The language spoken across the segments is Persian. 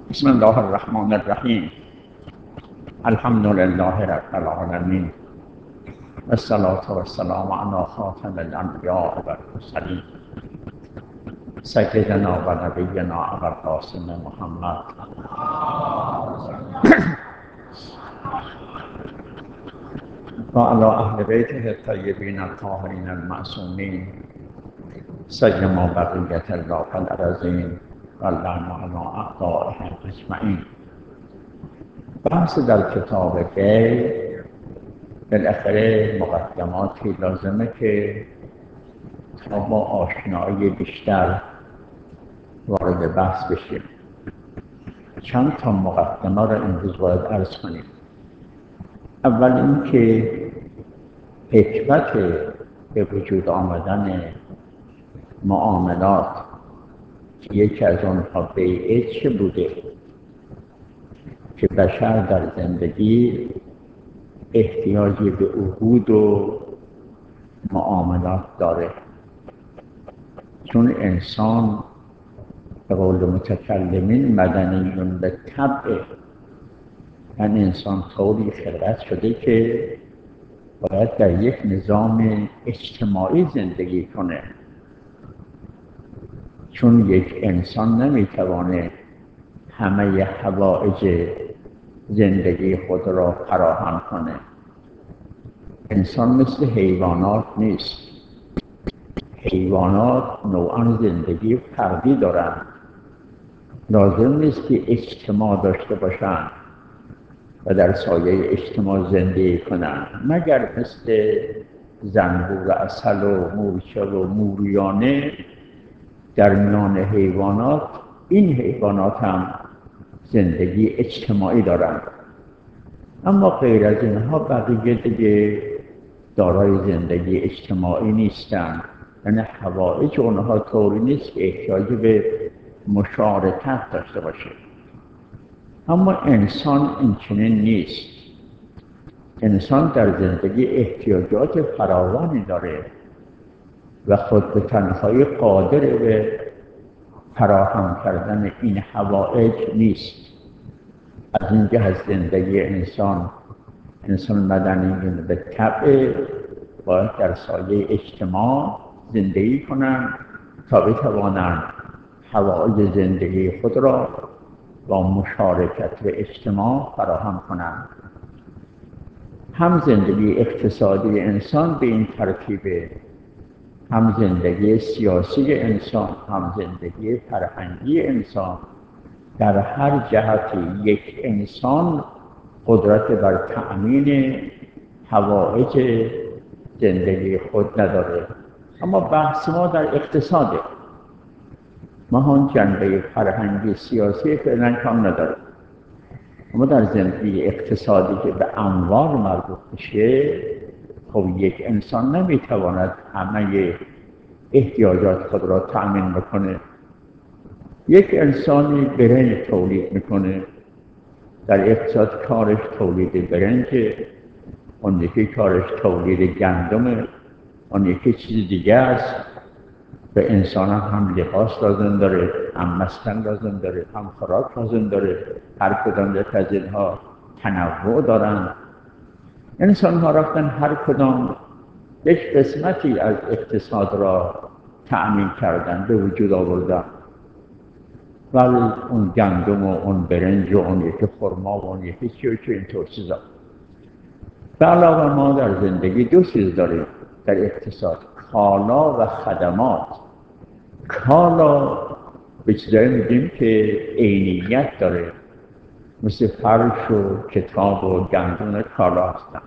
بسم الله الرحمن الرحیم. الحمد لله رب العالمین و الصلاة و السلام علی خاتم الانبیاء و المرسلین سیدنا و نبینا ابوالقاسم محمد و علی اهل بیته الطیبین الطاهرین المعصومین سیما بقیة الله فی الارضین و اللهم علی اعدائهم اجمعین. بحث در کتاب دی بالاخره مقدماتی لازمه که تا با آشنایی بیشتر وارد بحث بشیم. چند تا مقدمه را امروز باید عرض کنیم. اول اینکه حکمت به وجود آمدن معاملات که یکی از آنها بیعه چه بوده که بشر در زندگی احتیاجی به عهود و معاملات داره، چون انسان به قول متکلمین مدنیون به طبع، یعنی انسان طوری خلقت شده که باید در یک نظام اجتماعی زندگی کنه، چون یک انسان نمیتوانه همه حوائج زندگی خود را فراهم کنه. انسان مثل حیوانات نیست. حیوانات نوعاً زندگی فردی دارند، لازم نیست که اجتماع داشته باشند و در سایه اجتماع زندگی کنند، مگر مثل زنبور عسل و مورچه و موریانه در میان حیوانات. این حیوانات هم زندگی اجتماعی دارند، اما غیر از اینها بقیه دیگه دارای زندگی اجتماعی نیستند. یعنی حوائج اونها طوری نیست که احتیاجی به مشارکت داشته باشه. اما انسان این چنین نیست. انسان در زندگی احتیاجات فراوانی داره و خود به تنهایی قادر به فراهم کردن این حوائج نیست. از این جهت زندگی انسان مدنی به طبع باید در سایه اجتماع زندگی کنند تا بتوانند حوائج زندگی خود را با مشارکت به اجتماع فراهم کنند. هم زندگی اقتصادی انسان به این ترتیبه، هم زندگی سیاسی انسان، هم زندگی فرهنگی انسان. در هر جهتی یک انسان قدرت بر تأمین حوائج زندگی خود نداره. اما بحث ما در اقتصاده. ما هم جنبه فرهنگی سیاسی فعلا کم نداره، اما در زندگی اقتصادی که به اموال مربوط میشه، خب یک انسان نمیتواند همه احتیاجات خود را تأمین بکنه. یک انسانی برنج تولید میکنه، در اقتصاد کارش تولید برنج، اون یکی کارش تولید گندم، اون یکی چیز دیگه است. به انسان هم لباس لازم داره، هم مسکن لازم داره، هم خوراک لازم داره. هر کدام یک از اینها تنوع دارن. انسان ها رفتن هر کدام یک قسمتی از اقتصاد را تأمین کردن، به وجود آوردن. ولی اون گندم و اون برنج و اون یکی خرما و اون یکی چی و چی اینطور چیزا. به علاوه ما در زندگی دو چیز داریم در اقتصاد: کالا و خدمات. کالا به چیزایی میگیم که عینیت داره، مثل فرش و کتاب و گندم کالا هستن.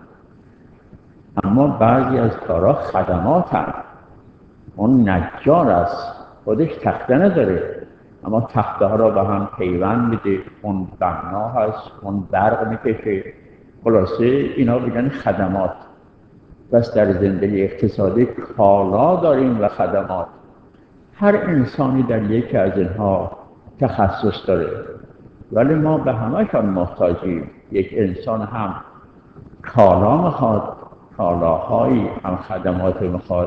اما بعضی از کارا خدمات هست. اون نجار است، خودش تخته نداره، اما تخته ها را به هم پیوند میده. اون بنا هست، اون برق میکشه. خلاصه اینا بگن خدمات. بس در زندگی اقتصادی کالا داریم و خدمات. هر انسانی در یکی از اینها تخصص داره، ولی ما به همه‌شان محتاجیم. یک انسان هم کالا میخواد، کالاهایی، هم خدمات میخواد.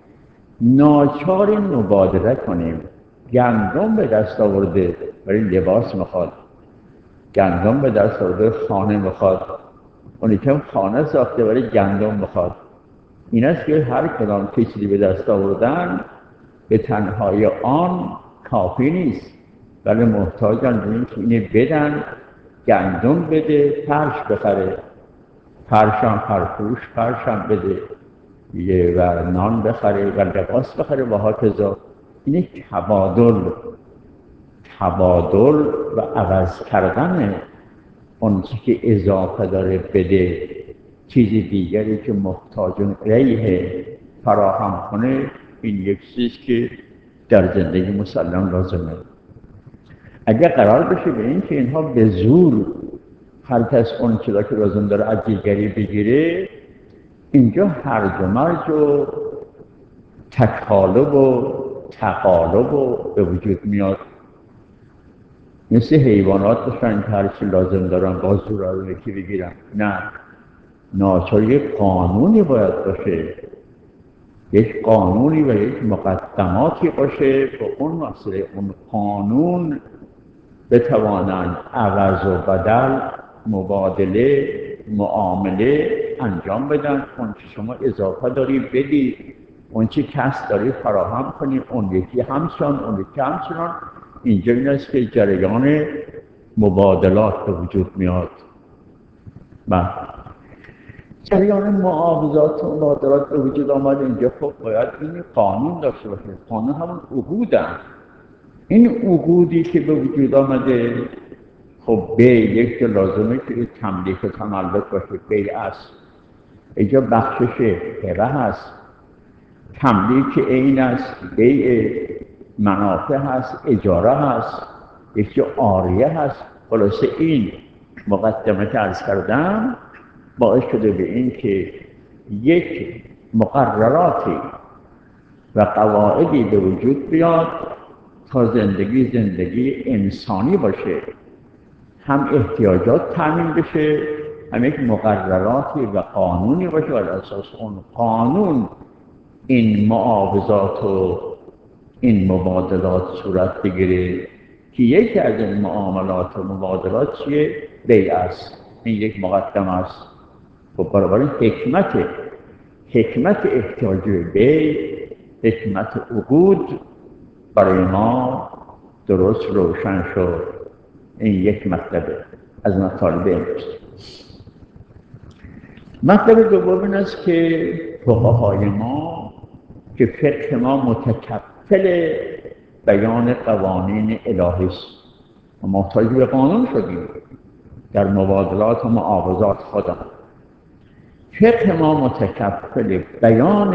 ناچار این مبادله کنیم. گندم به دست آورده ولی لباس میخواد، گندم به دست آورده خانه میخواد، اون یکم خانه ساخته ولی گندم میخواد. این است که هر کدام کسی به دست آوردن به تنهایی آن کافی نیست، ولی محتاجن به این که اینه بدن، گندم بده، فرش بخره، فرشم فرفروش فرشم بده و نان بخره و لباس بخره و هاکذا. اینه تبادل و عوض کردن اون چی که اضافه داره بده، چیز دیگری که محتاج الیه فراهم کنه. این یک چیز که در زندگی مسلم لازمه. اگر قرار بشه به این که اینها به زور هر کس اون چیزا که لازم داره از دیگری بگیره، اینجا هرج و مرج و تکالب و تقالب و به وجود میاد. مثل حیوانات باشن که هر چی لازم دارن با زور از یکی بگیرن. نه، ناچار یک قانونی باید باشه، یک قانونی و یک مقدماتی باشه با اون مسئله اون قانون بتوانند عوض و بدل، مبادله، معامله انجام بدن. اون چی شما اضافه داری بدی، اون چی کس داری فراهم کنی، اون یکی همچنان، اون یکی همچنان. اینجا این است که جریان مبادلات به وجود میاد. جریان معاوضات و مبادلات به وجود آمد. اینجا خب باید این قانون داشته باشه. قانون همون عقودن. این عقودی که به وجود آمده، خب یک که لازمه که تملیک و تملک باشه، بیع است. اینجا بخشش هبه هست، تملیک عین است، بیع منافع هست، اجاره هست، یکی عاریه هست. خلاصه این مقدمه که عرض کردم باعث شده به این که یک مقرراتی و قواعدی به وجود بیاد تا زندگی انسانی باشه، هم احتیاجات تامین بشه، هم یک مقرراتی و قانونی باشه و على اساس اون قانون این معاوضات و این مبادلات صورت بگیره که یکی از این معاملات و مبادلات چیه؟ بیع است. این یک مقدمه است. خب برای حکمت احتیاج بیع، حکمت عقود برای ما درست روشن شد. این یک مطلبه از مطالب امروز. مطلب دوم این است که فقهای ما که فقه ما متکفل بیان قوانین الهی است و محتاج به قانون شدیم در مبادلات و معاوضات خودم. فقه ما متکفل بیان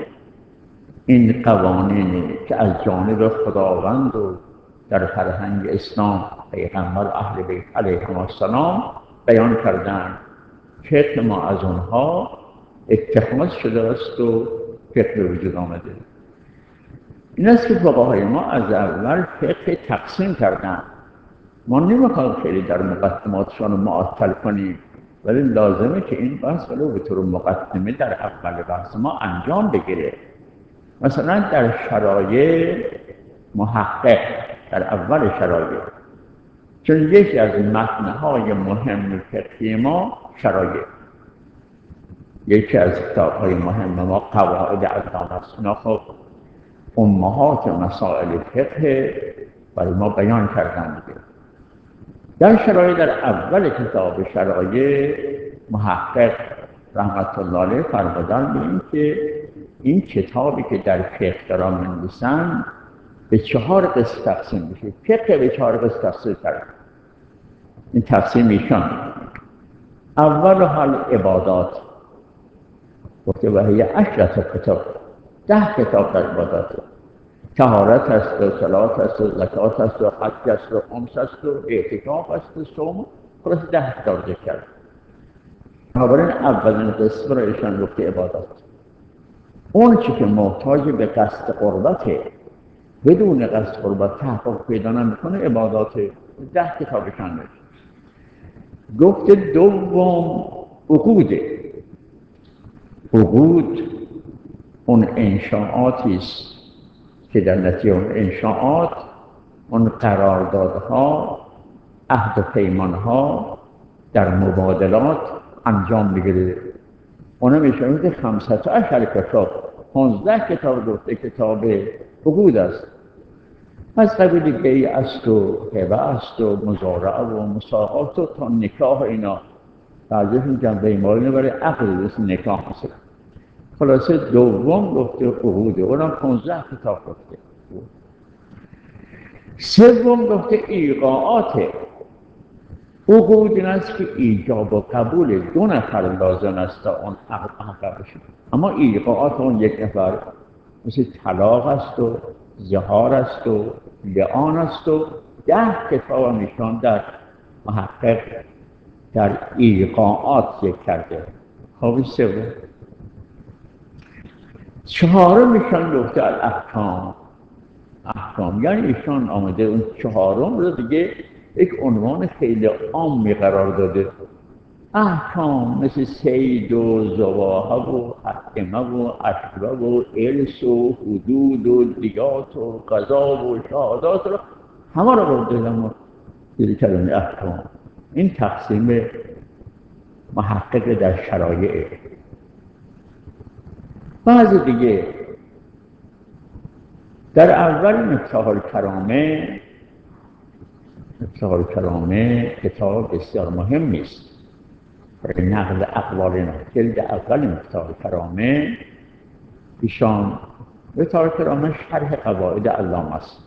این قوانینی که از جانب خداوند و در فرهنگ اسلام پیغمبر اهل بیت علیهم السلام بیان کردن. فقه ما از اونها اتخاذ شده است و فقه وجود آمده. این است که فقهای ما از اول فقه تقسیم کردن. ما نمیخوایم خیلی در مقدماتشان رو معطل کنیم، ولی لازمه که این بحث ولو به طور مقدمه در اول بحث ما انجام بگیره. مثلا در شرایع محقق، در اول شرایع، چون یکی از متن‌های مهم فقهی ما شرایع، یکی از کتاب‌های مهم ما قواعد احکام است. اینا خب امهات مسائل فقه برای ما بیان کردن. در شرایع، در اول کتاب شرایع، محقق رحمت الله علیه فرمودن به این که این کتابی که در فقه دارن می‌نویسن به 4 قسم تقسیم میشه. فقه به 4 قسم تقسیم کرد. این تقسیم ایشان: اول حال عبادات، گفته و هی 10 کتاب، 10 کتاب در عبادات. طهارت است و صلات است و زکات است و حج است و خمس است و اعتکاف است و صوم. خلاص 10 کتاب ذکر کرد. بنابراین اولین قسم را ایشان گفته عبادات. اون چی که محتاج به قصد قربته، بدون قصد قربت تحقق پیدا نمیکنه، عبادات 10 کتابشان میشه. گفته دوم عقوده. عقود اون انشاءاتی است که در نتیجه اون انشاءات، اون قراردادها عهد و پیمانها در مبادلات انجام بگیره. اونم میشه 15 کتاب، 15 کتاب گفته کتاب عقود است، از قبیل بیع است و هبه است و مزارعه و مساقات و تا نکاح اینا. بعضیشون جنبه ایمانی برای عقد مثل نکاح مثلا. خلاصه دوم گفته عقوده، اونم 15 کتاب گفته. سوم گفته ایقاعاته. عقود این است که ایجاب و قبول 2 نفر لازم است تا اون عقد بشه، اما ایقاعات اون 1 نفر مثل طلاق است و ظهار است و لعان است و 10 کتاب میشان در محقق در ایقاعات ذکر کرده. خب سوم. چهارم میشان گفته الاحکام. احکام یعنی ایشان آمده اون چهارم رو دیگه یک عنوان خیلی عامی قرار داده. احکام مثل سید و زواها و حکمه و اشبه و ارث و حدود و دیات و قضا و شهادات رو همه رو برده ما دیگه کلمه احکام. این تقسیم محقق در شرایع. بعضی دیگه در اول مفتاح الکرامه کتاب بسیار مهمی است برای نقل اقوال. جلد اول مفتاح الکرامه ایشان مفتاح الکرامه شرح قواعد علامه است،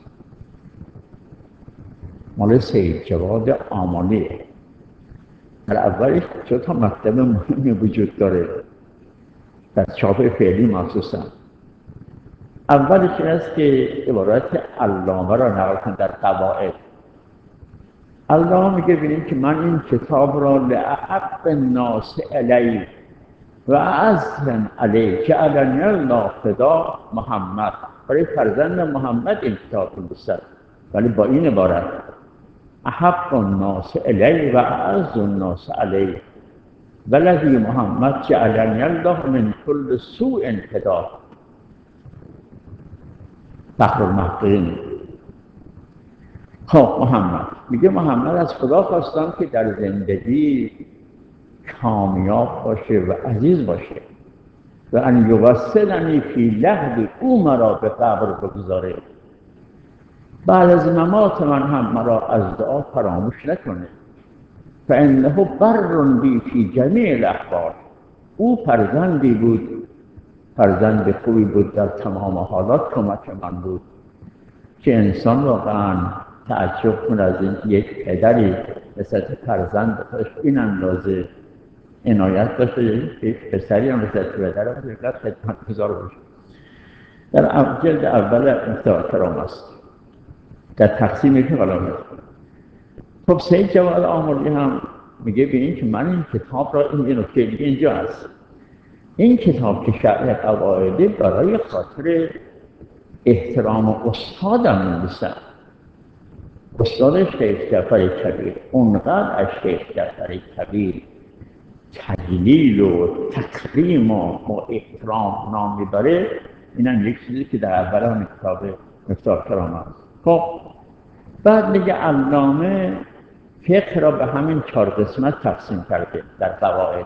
مال سید جواد آملی. در اولش 2 تا مکتب مهمی وجود داره در چاپ فعلی مخصوصا. اولش این است که عبارت علامه را نقل کن در قواعد. علامه میگه ببینیم که من این کتاب را لأحب الناس علی و اعزم علی جعلنی الله فدا محمد، برای فرزند محمد این کتاب نوشته، ولی با این عبارت احب الناس علی و اعز الناس علی ولدی محمد جعلنی الله من كل سوء فدا. فخر المحققین. خب محمد میگه محمد از خدا خواستم که در زندگی کامیاب باشه و عزیز باشه و ان یوصلنی فی لحظ او مرا به قبر بگذاره، بعد از ممات من هم مرا از دعا فراموش نکنه. فانه بر بی فی جمیع الاحوال. او فرزندی بود، فرزند خوبی بود، در تمام حالات کمک من بود که انسان واقعا تعجب کنه از این یک پدری مثل فرزند داشت این اندازه عنایت داشته، یک پسری هم مثل پدر هم اینقدر خدمتگزار باشه. در جلد اول مفتاح الکرامه است در تقسیم کلام. خب سید جواد آملی هم میگه ببینید که من این کتاب را این نکته دیگه اینجا هست، این کتاب که شرح قواعده برای خاطر احترام استادم نوشتم. استاد شیخ جعفر کبیر اونقدر از شیخ جعفر کبیر تجلیل و تکریم و احترام نام میبره. اینم یک چیزی که در اول هم کتاب مفتاح الکرامه است. خب بعد میگه علامه فقه را به همین 4 قسمت تقسیم کرده در قواعد: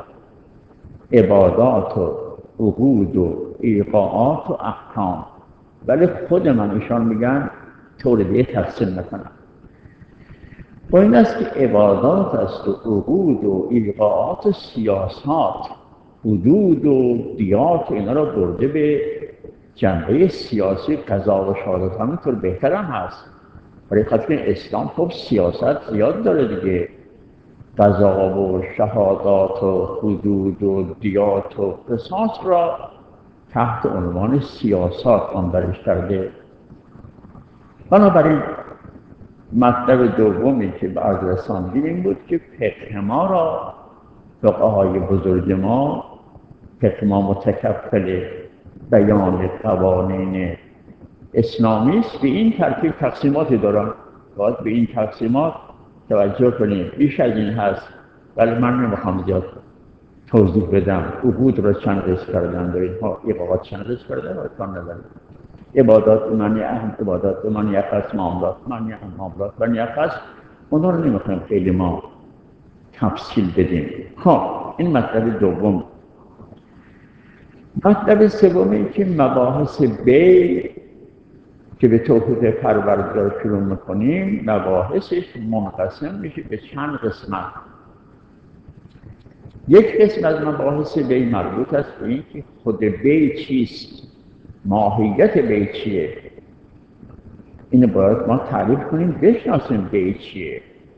عبادات و عقود و ایقاعات و احکام. ولی خود من ایشان میگن طور دیگه تقسیم نکنم. با این است که عبادات است و عقود و ایقاعات و سیاسات، حدود و دیات و اینا را برده به جنبه سیاسی. قضا و شهادت همینطور بهتر هم هست، برای خاطر اسلام خب سیاست زیاد داره دیگه. قضا و شهادات و حدود و دیات و قصاص را تحت عنوان سیاسات آن برش کرده. بنابراین مطلب دومی که به عرض رساندیم این بود که فقه ما را فقهای بزرگ ما، فقه ما متکفل بیان قوانین اسلامی است، به این ترتیب تقسیماتی دارن. باید به این تقسیمات توجه کنیم. بیش از این هست ولی من نمیخوام زیاد توضیح بدم. عقود را چند قسم کردن در اینها، ایقاعات چند قسم کردن و کان ندارن. عبادات معنی اهم، عبادات معنی اخص، معاملات معنی اهم، معاملات معنی اخص. اونا رو نمیخوایم خیلی ما تفصیل بدیم. خب این مطلب دوم. مطلب سومی که مباحث بیع که به توفیق پروردگار شروع میکنیم، مباحثش منقسم میشه به چند قسمت. یک قسم از مباحث بیع مربوط است به این که خود بیع چیست، ماهیت بیع چیه. اینو باید ما تعریف کنیم، بشناسیم بیع چیه.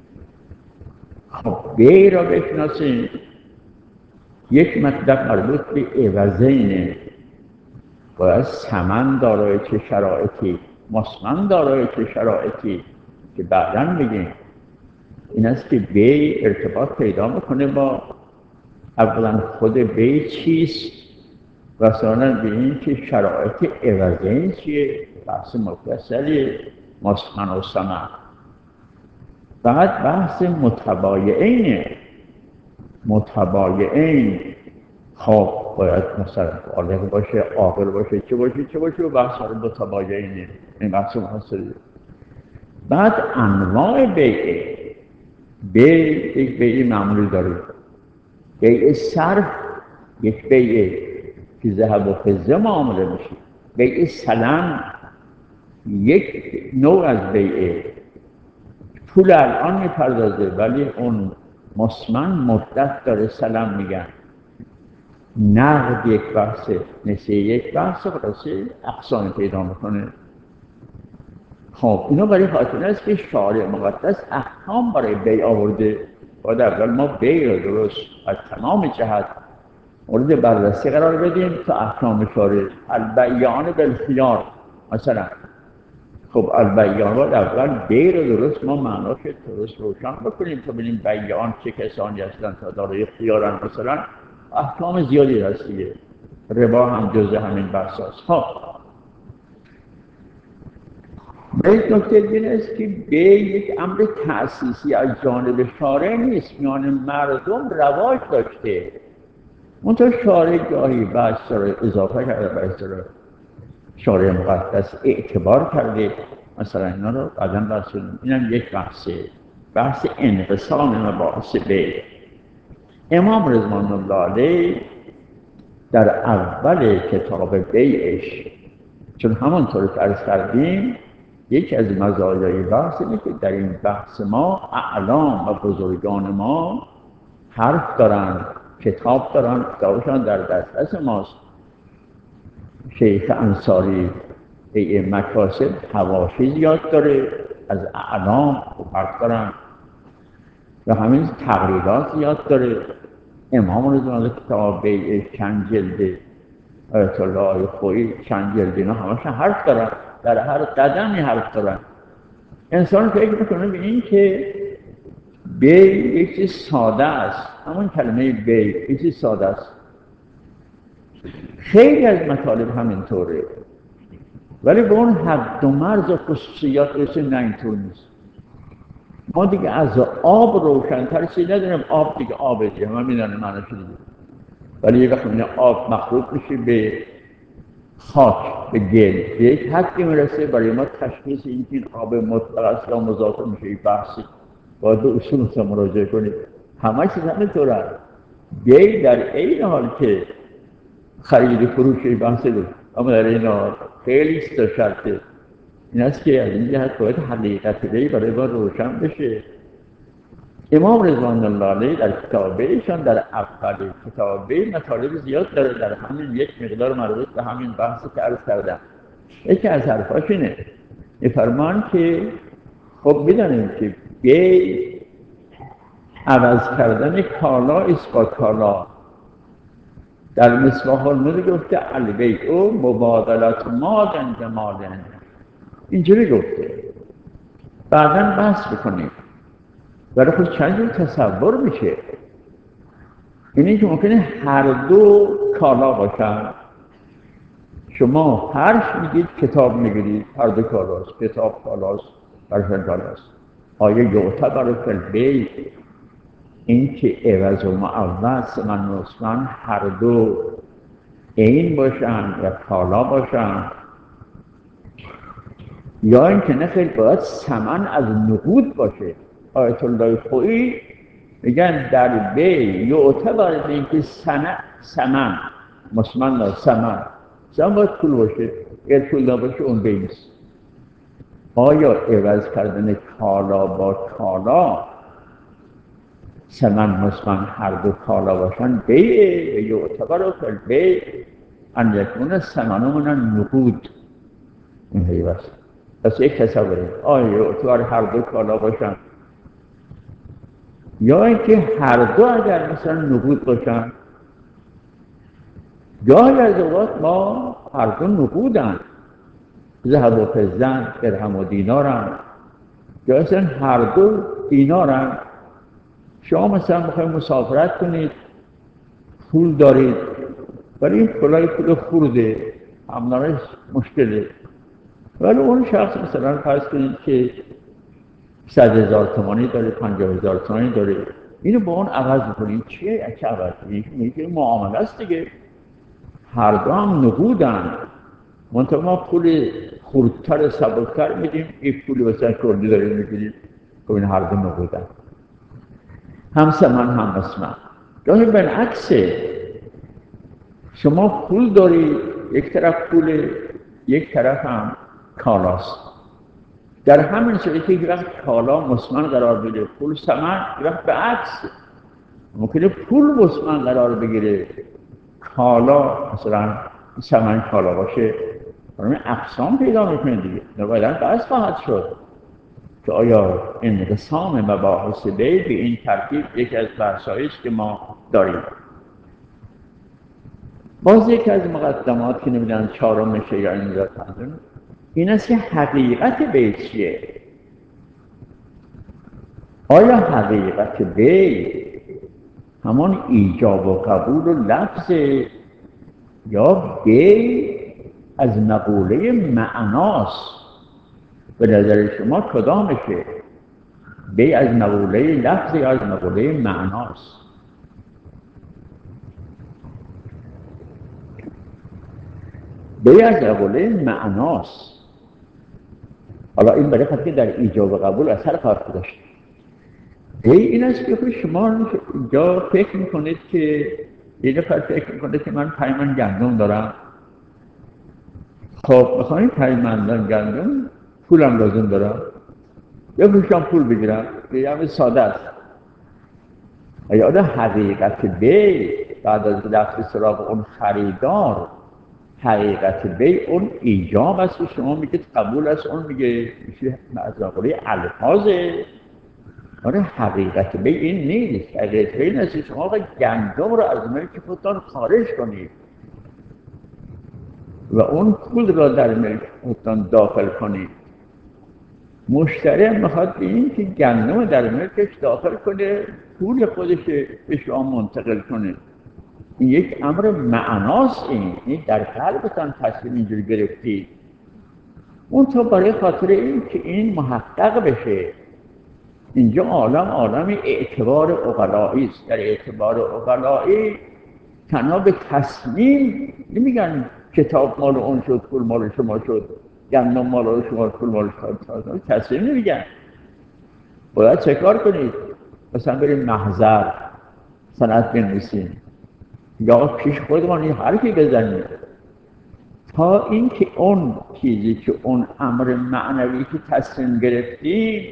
خب بیع را بشناسیم. یک مطلب مربوط به عوضینه، باید ثمن دارای چه شرایطی، مسمن دارای چه شرایطی که بعداً میگیم. این است که بیع ارتباط پیدا میکنه با اولا خود بیع چیست و ثانیاً به این که شرایط عوضین چیه، بحث مفصلی مسمن و ثمن. بعد بحث متبایعینه. متبایعین خب باید مثلا بالغ باشه، عاقل باشه، چه باشه و بحث متبایعینه. این بحث مفصلی. بعد انواع بیع. یک بیع معمولی داریم، بیع صرف، یک بیع که ذهب و فضه معامله میشه، بیع سلم یک نوع از بیع، پول الان میپردازه ولی اون مسمن مدت داره، سلم میگن. نقد یک بحثه، نسیه یک بحثه، براسه اقسام پیدا میکنه. خب اینا برای خاطر است که شارع مقدس احکام برای بیع آورده. باید اول ما بیع را درست از تمام جهت مورد بررسی قرار بدیم تا احکام شارع. البیعان بالخیار مثلا. خب البیعان باید اول بیع را درست ما معناش درست روشن بکنیم تا ببینیم بیعان چه کسانی هستند تا دارای خیارن. مثلا احکام زیادی هست دیگه، ربا هم جزء همین بحث هست. خب یک نکته این است که بیع یک امر تأسیسی از جانب شارع نیست، میان مردم رواج داشته. منتها شارع گاهی بحث را اضافه کرده، بحث را شارع مقدس اعتبار کرده. مثلا اینا رو بعداً بحث کنیم. اینم یک بحثه، بحث انقسام مباحث بیع. امام رضوان الله علیه در اول کتاب بیعش، چون همانطور که عرض کردیم یکی از مزایای بحث اینه که در این بحث ما اعلام و بزرگان ما حرف دارن، کتاب دارن، کتابشان در دسترس ماست. شیخ انصاری بیع مکاسب حواشی زیاد داره، از اعلام حرف دارن و همین تقریرات زیاد داره. امام رضوان الله کتاب بیع چند جلده، آیت الله خویی چند جلده، اینا همشون حرف دارن، در هر قدمی حرف دارن. انسان فکر میکنه به این که بیع یک چیز ساده است، همون کلمه بیع یک چیز ساده است. خیلی از مطالب همینطوره، ولی به اون حد و مرز و خصوصیات رسیم نه، اینطور نیست. ما دیگه از آب روشن‌تر چیزی نداریم. آب دیگه آب دیگه، همه میدونن معنیش دیگه. ولی یه وقت آب مخلوط میشه به خاک، به گل، به یک حدی میرسه برای ما تشخیص این که این آب مطلق است یا مضاف میشه. این بحثی باید به اصول مراجعه کنید. همه چیز همینطوره. بیع در عین حال که خرید فروش بحث بود، اما در این حال خیلی است شرطه. این است که از این جهت باید حقیقت بیع برای ما روشن بشه. امام رضوان الله علیه در کتاب بیعشان در اول کتاب بیع مطالب زیاد داره، در همین یک مقدار مربوط به همین بحثی که عرض کردم. یکی از حرفاش اینه، می‌فرمان که خب بدانیم که بیع عوض کردن کالا است با کالا. در مصباح النور گفته البیع مبادلت مال به مال، اینجوری گفته. بعداً بحث بکنیم. ولی خود چند جور تصور میشه. اینه که ممکنه هر دو کالا باشن. شما فرش میگید، کتاب میگیرید، هر دو کالاست، کتاب کالاست، فرشن کالاست. آیا یعتبر فی البیع این که عوض و معوض ثمن مسمن هر دو عین باشن یا کالا باشن، یا اینکه نه خیلی باید ثمن از نقود باشه. آیت الله خویی میگن در بی یعتبر به که سمن مسمن سمن باید پول باشه، اگر پول نباشه اون بی نیست. آیا عوض کردن کالا با کالا، سمن مسمن هر دو کالا باشن بیه یعتبر فی بی ان یکون سمن من نقود، این حیوست. پس یک تصوره آیا یعتبر هر دو کالا باشن، یا اینکه هر دو اگر مثلا نقود باشن، گاهی از اوقات ما هر دو نقودن، ذهب و فضه، درهم و دینارن، یا اصلا هر دو دینارن. شما مثلا بخواید مسافرت کنید، پول دارید ولی این پولای پول خورده، همنارش مشکله، ولی اون شخص مثلا فرض کنید که 100,000 تومانی داره، 50,000 تومانی داره، اینو با اون عوض میکنید. چیه؟ چه عوض کنید؟ میگه معامله است دیگه، هر دو هم نقودن، منطقه ما پول خردتر سبکتر میدیم، یک پولی مثلا کردی داریم میگیریم، که این هر دو نقودن، هم سمن هم مسمن. گاهی بالعکسه، شما پول دارید، یک طرف پول، یک طرف هم کالاست. در همین صورتی یک وقت کالا مسمن قرار بگیره، پول سمن، یک وقت به عکس ممکنه پول مسمن قرار بگیره، کالا مثلا سمن کالا باشه. برای اقسام پیدا میکنه دیگه، نبایدن بحث خواهد شد که آیا انقسام مباحث بی به این ترتیب یکی از بحث‌هایی است که ما داریم. باز یکی از مقدمات که نمیدونم چهارمشه یا اینجا پنجم، این است که حقیقت بی چیه؟ آیا حقیقت بی همان ایجاب و قبول و لفظ، یا بی از مقوله معناست؟ به نظر شما کدامشه؟ بی از مقوله لفظ یا از مقوله معناست؟ بی از مقوله معناست. حالا این برای خاطر در ایجاب و قبول اثر خواهد داشت. بی این است که شما اینجا فکر میکنید که یه نفر فکر میکنه که من 5 من گندم دارم، خب میخوایم 5 من گندم پولم لازم دارم، یا میشم پول بگیرم، یه همه ساده است. یاد حقیقت بی بعد از رفت سراغ اون خریدار، حقیقت بی اون ایجاب است که شما میگید قبول است، اون میگه میشه از مقوله الفاظه. آره حقیقت بی این نیست. حقیقت بی این است که شما گندم رو از ملک خودتان خارج کنید و اون پول را در ملک خودتان داخل کنید. مشتری هم میخواد به این که گندم در ملکش داخل کنه، پول خودش به شما منتقل کنه. این یک امر معناست. این در قلبتان تصمیم اینجوری گرفتید. اون تا برای خاطر این که این محقق بشه، اینجا عالم اعتبار عقلایی است. در اعتبار عقلایی تنها به تصمیم نمیگن کتاب مال اون شد، پول مال شما شد، گندم مال شما، پول مال شما، تصمیم نمیگن. باید چه کار کنید؟ مثلا بریم محضر سند بنویسیم یا پیش خودمان یه حرفی بزنید تا اینکه اون چیزی که اون امر معنوی که تصمیم گرفتیم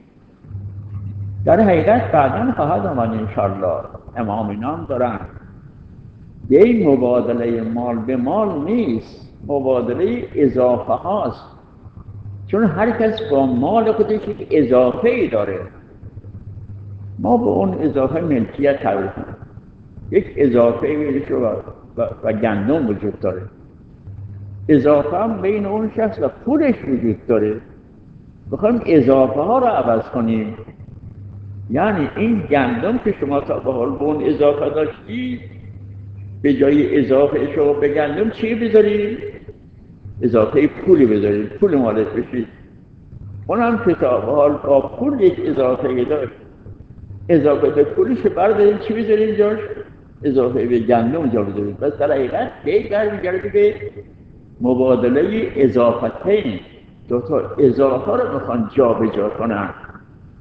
در حقیقت بعداً خواهد آمد انشاءالله. امامینان دارن یه این مبادله مال به مال نیست، مبادله اضافه هاست، چون هر کس با مال خودش یک اضافه ای داره. ما به اون اضافه ملکیت تعریف کنیم، یک اضافه ای و گندم وجود داره، اضافه هم بین اون شخص و پولش وجود داره. بخوایم اضافه ها رو عوض کنیم، یعنی این گندم که شما تا به حال به اون اضافه داشتید، به جای اضافه شما به گندم چی بذارید؟ اضافه پولی بذارید، پول مالت بشید. اون هم که تا به حال با پول یک اضافه داشت، اضافه به پولش بردارید چی بذارید جاش؟ اضافه به گندم جا بذارید. بس در حقیقت برمیگرده به مبادله اضافتین. دو تا اضافه رو میخوان جا به جا کنن.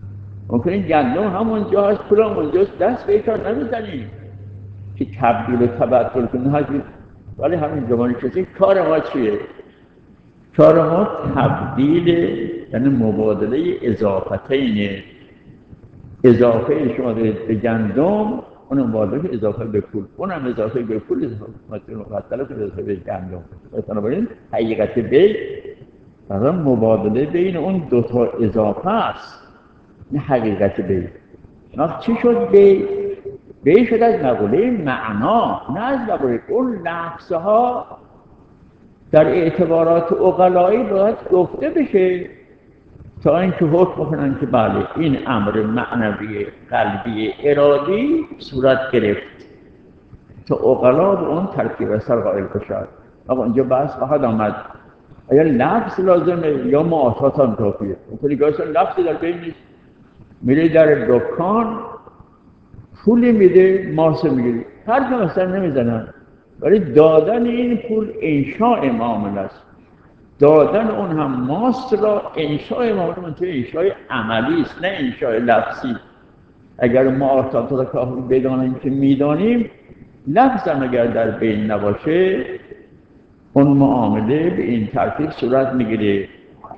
ممکنه گندم همونجا هست، پول اونجاست، دست به کار نمیزنیم که تبدیل و تبدل کنیم. ولی همین زمانی کسی کار ما چیه؟ کار ما تبدیل، یعنی مبادله اضافتین. اضافه شما دارید به گندم، اون مبادله اضافه به پول، اونم اضافه به پول، اضافه به گندم. بنابراین حقیقت بی برای مبادله بین اون دوتا اضافه است، نه حقیقت بی. چی شد بی؟ بی شد از مقوله معنا، نه از مقوله. اون لفظها در اعتبارات عقلایی باید گفته بشه تا اینکه حکم کنن که بله این امر معنوی قلبی ارادی صورت گرفت، تا عقلا به اون ترتیب اثر قائل بشد. آقا اینجا بحث خواهد آمد آیا لفظ لازمه یا معاطات هم کافیه؟ اونطوری که اصلا لفظی در بین نیست. میری در دکان پولی میده، ماسه میگیری، هر که مثلا نمیزنن، ولی دادن این پول انشاء معامله است. دادن اون هم ماست را انشاء معامله، منطقه انشاء عملی است، نه انشاء لفظی. اگر معاطات را کافی بدانیم که میدانیم، لفظ هم اگر در بین نباشه، اون معامله به این ترتیب صورت میگیره.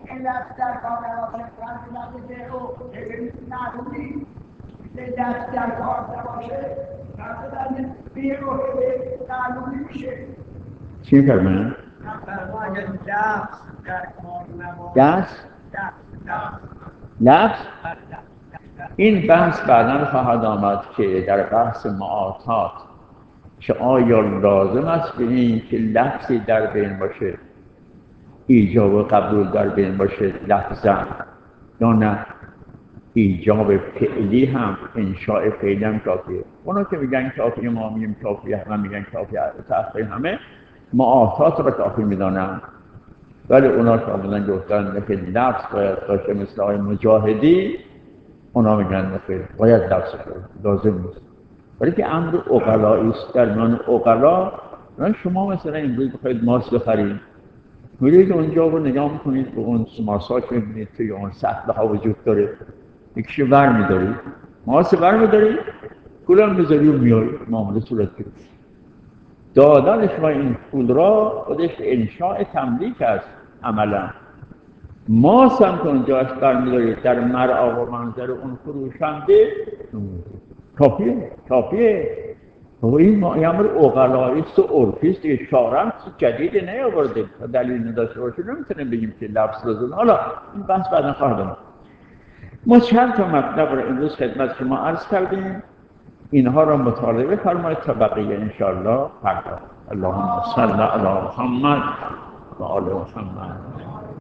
چی فرمایند؟ لفظ این بحث بعداً خواهد آمد که در بحث معاطات که آیا لازم است به این که لفظی در بین باشه، ایجاب و قبول در بین باشه لفظاً، یا نه ایجاب فعلی هم انشاء فعلی هم کافیه. اونا که میگن کافیه، ما میگیم کافیه، همه میگن کافیه، تحقیق همه معاطات را کافی میدانن. ولی اونا که آمدن گفتن که لفظ باید باشه مثل آقای مجاهدی، اونا میگن نخیر، باید لفظ باشه، لازم نیست. ولی که امر عقلایی است. در میان عقلا شما مثلا امروز بخواید ماست بخرید، میرید اونجا رو نگاه میکنید، به اون ماسا که میبینید توی اون سطل ها وجود داره، یکیشو بر میدارید، ماست بر میدارید، پولم میذاری و میاری، معامله صورت گرفت. دادن شما این پول را خودش انشاء تملیک است عملا. ماست هم که اونجاش بر میدارید در مرعا و منظر اون فروشنده، کافیه. و این امر عقلایی است و عرفی است، اشاره جدید نیاورده. دلیل نداشته باشه نمیتونیم بگیم که لفظ لازم. حالا این بحث بعدا خواهد آمد. ما چند تا مطلب رو امروز خدمت شما عرض کردیم، اینها را مطالعه فرمایید تا بقیه انشاءالله فردا. اللهم صل علی محمد و آل محمد.